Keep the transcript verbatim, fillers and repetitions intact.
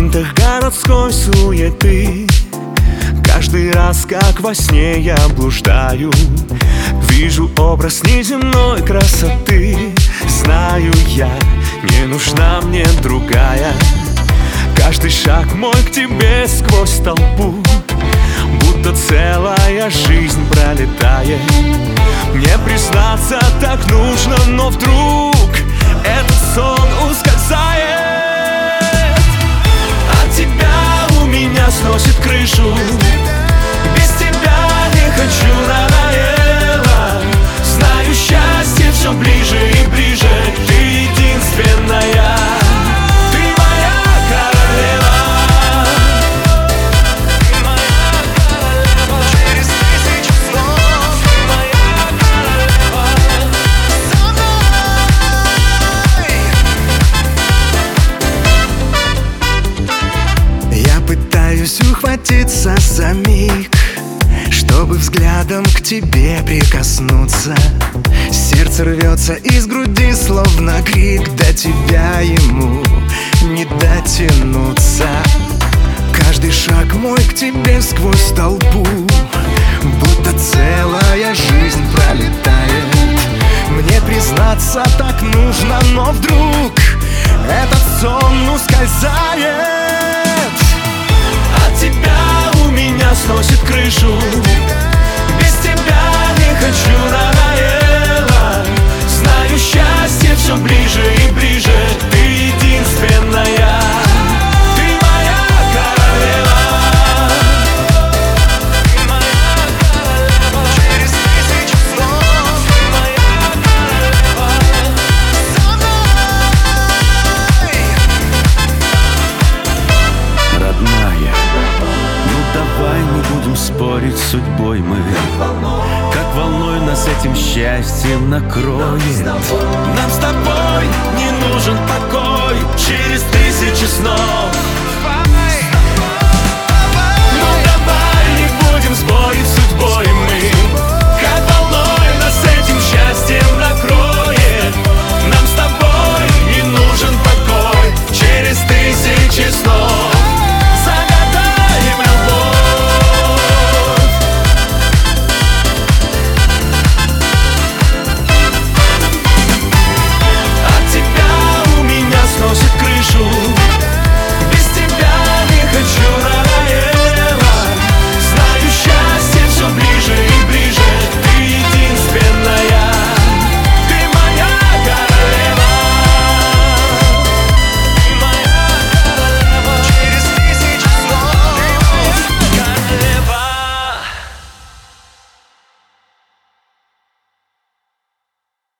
лабиринтах городской суеты. Каждый раз, как во сне я блуждаю, вижу образ неземной красоты. Знаю я, не нужна мне другая. Каждый шаг мой к тебе сквозь толпу, будто целая жизнь пролетает. Мне признаться так нужно, но вдруг этот сон ускользает. От тебя у меня сносит крышу. Без тебя не хочу, надоело. Знаю, счастье все ближе и ближе. Ты единственная. Пытаюсь ухватиться за миг, чтобы взглядом к тебе прикоснуться. Сердце рвется из груди, словно крик. До тебя ему не дотянуться. Каждый шаг мой к тебе сквозь толпу, будто целая жизнь пролетает. Мне признаться так нужно, но вдруг этот сон ускользает. Тебя у меня сносит крышу. Без тебя не хочу, надоело. Знаю, счастье все ближе и ближе. Ты единственная. Ты моя королева. Ты моя королева. Через тысячу снов. Ты моя королева. Со мной. Родная, давай не будем спорить с судьбой мы. Как волной нас этим счастьем накроет. Нам с тобой не нужен покой. Через тысячи снов. Ну давай не будем спорить.